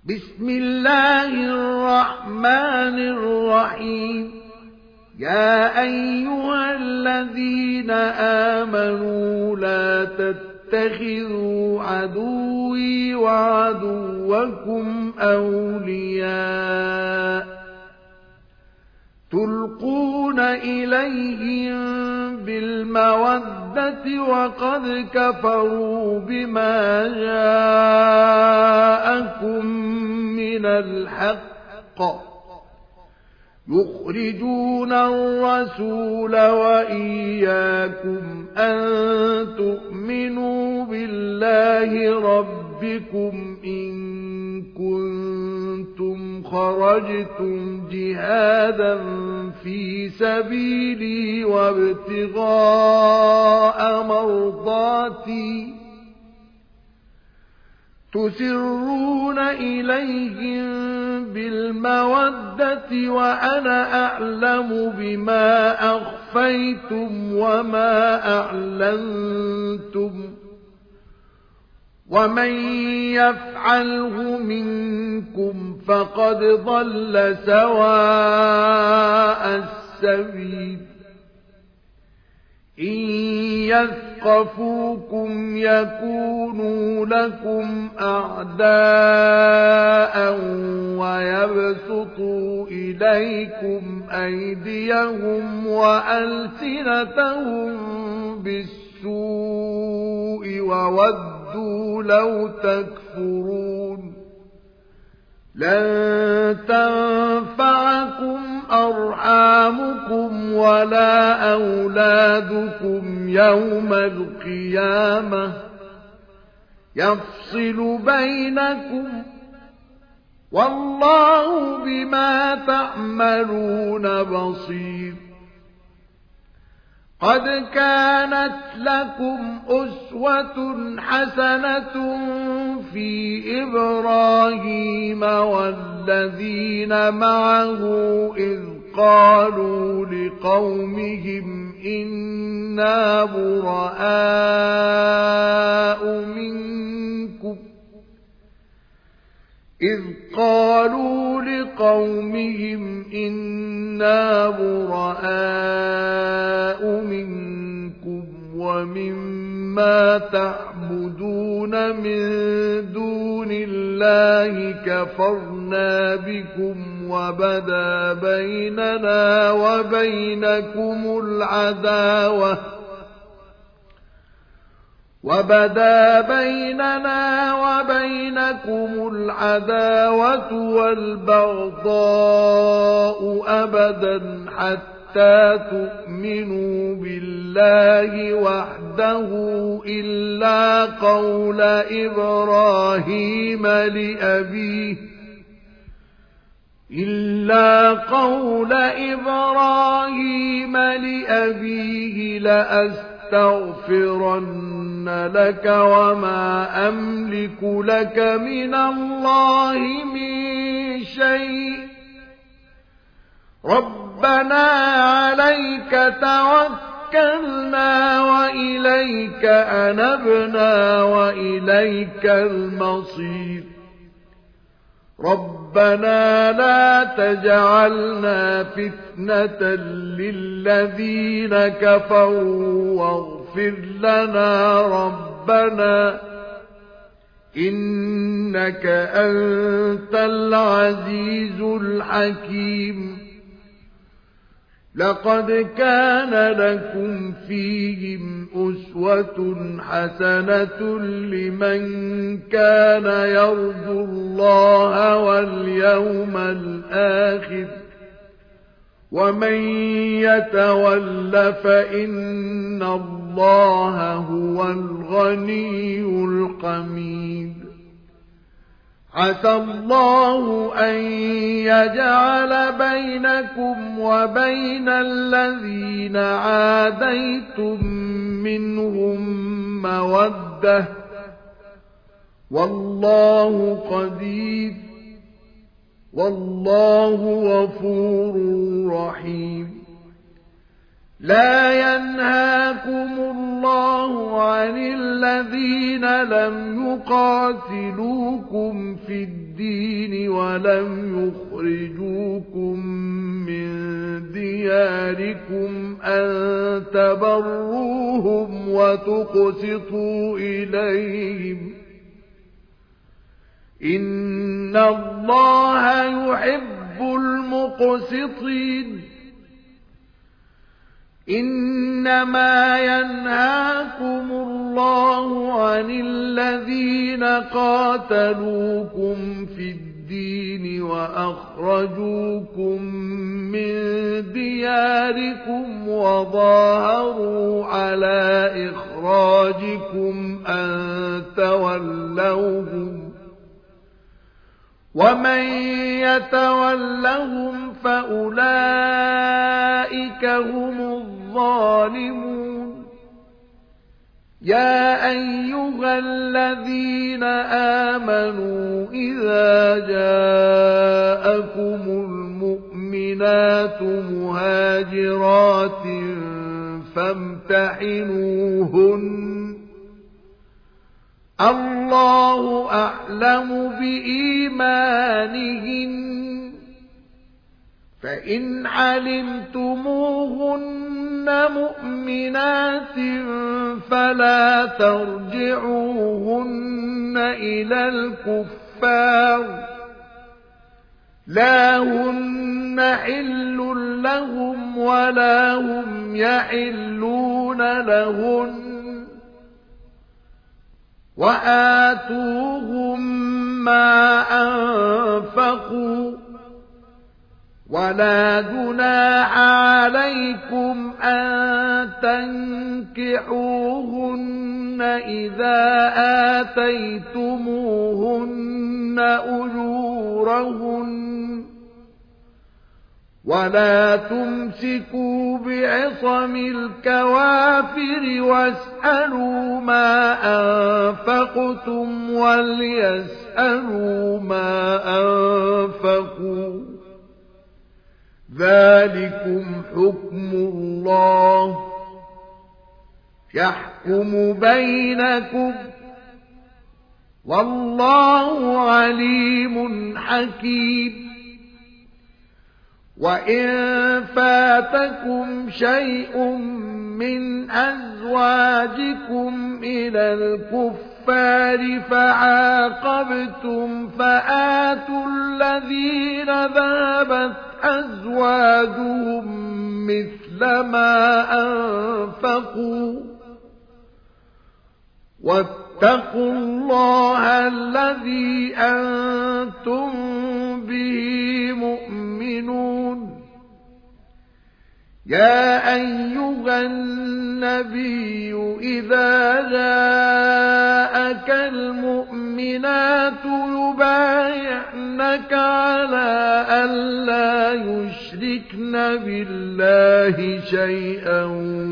بسم الله الرحمن الرحيم. يا أيها الذين آمنوا لا تتخذوا عدوي وعدوكم أولياء تلقون إليهم بالمودة وقد كفروا بما جاءكم من الحق يخرجون الرسول وإياكم أن تؤمنوا بالله ربكم إن كنتم خرجتم جهادا في سبيلي وابتغاء مرضاتي تسرون إليهم بالمودة وأنا أعلم بما أخفيتم وما أعلنتم ومن يفعله منكم فقد ضل سواء السبيل. إن يثقفوكم يكونوا لكم أعداء ويبسطوا إليكم أيديهم وألسنتهم بالسوء وودوا لو تكفرون. لن تنفعكم أرحامكم ولا أولادكم يوم القيامة يفصل بينكم والله بما تعملون بصير. قد كانت لكم أسوة حسنة في إبراهيم والذين معه إذ قالوا لقومهم إنا براء منكم ومما تعبدون من دون الله كفرنا بكم وبدا بيننا وبينكم العداوة والبغضاء أبدا حتى تؤمنوا بالله وحده إلا قول إبراهيم لأبيه لأستغفرن لك وما أملك لك من الله من شيء ربنا عليك توكلنا وإليك أنبنا وإليك المصير. ربنا لا تجعلنا فتنة للذين كفروا واغفر لنا ربنا إنك أنت العزيز الحكيم. لقد كان لكم فيهم أسوة حسنة لمن كان يرجو الله واليوم الآخر ومن يتول فإن الله هو الغني الحميد. عسى الله أن يجعل بينكم وبين الذين عاديتم منهم مودة والله قدير والله غفور رحيم. لا ينهاكم الله عن الذين لم يقاتلوكم في الدين ولم يخرجوكم من دياركم أن تبروهم وتقسطوا إليهم إن الله يحب المقسطين إنما ينهاكم الله عن الذين قاتلوكم في الدين وأخرجوكم من دياركم وظاهروا على إخراجكم أن تولوهم ومن يتولهم فأولئك هم الظالمون يا أيها الذين آمنوا إذا جاءكم المؤمنات مهاجرات فامتحنوهن الله أعلم بإيمانهن فإن علمتموهن مؤمنات فلا ترجعوهن إلى الكفار لا هن حل لهم ولا هم يحلون لهن وآتوهم ما أنفقوا ولا جناح عليكم أن تنكحوهن إذا آتيتموهن أجورهن ولا تمسكوا بعصم الكوافر واسألوا ما أنفقتم وليسألوا ما أنفقوا ذلكم حكم الله يحكم بينكم والله عليم حكيم وإن فاتكم شيء من أزواجكم إلى الكفار فعاقبتم فآتوا الذين ذهبت أزواجهم مثل ما أنفقوا واتقوا الله الذي أنتم به مؤمنون يا أيها النبي إذا جاءك المؤمنات يبايعنك على ألا يشركن بالله شيئا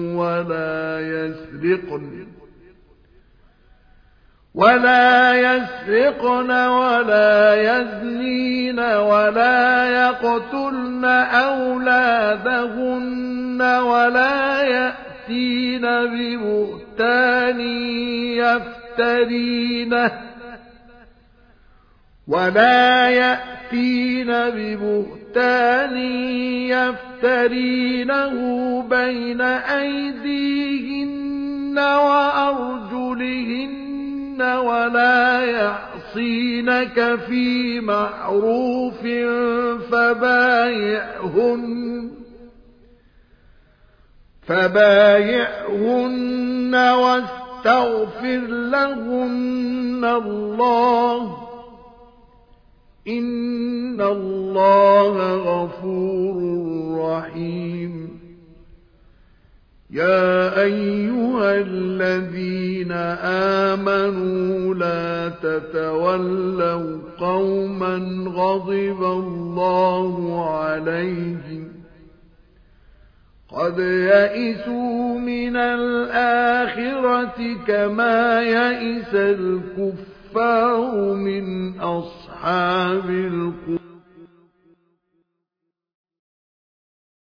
ولا يسرقن ولا يزنين ولا يقتلن أولادهن ولا يأتين ببهتان يفترينه بين أيديهن وأرجلهن ولا يعصينك في معروف فبايعهن واستغفر لهن الله إن الله غفور رحيم يا أيها الذين آمنوا لا تتولوا قوما غضب الله عليهم قد يئسوا من الآخرة كما يئس الكفار من أصحاب القبور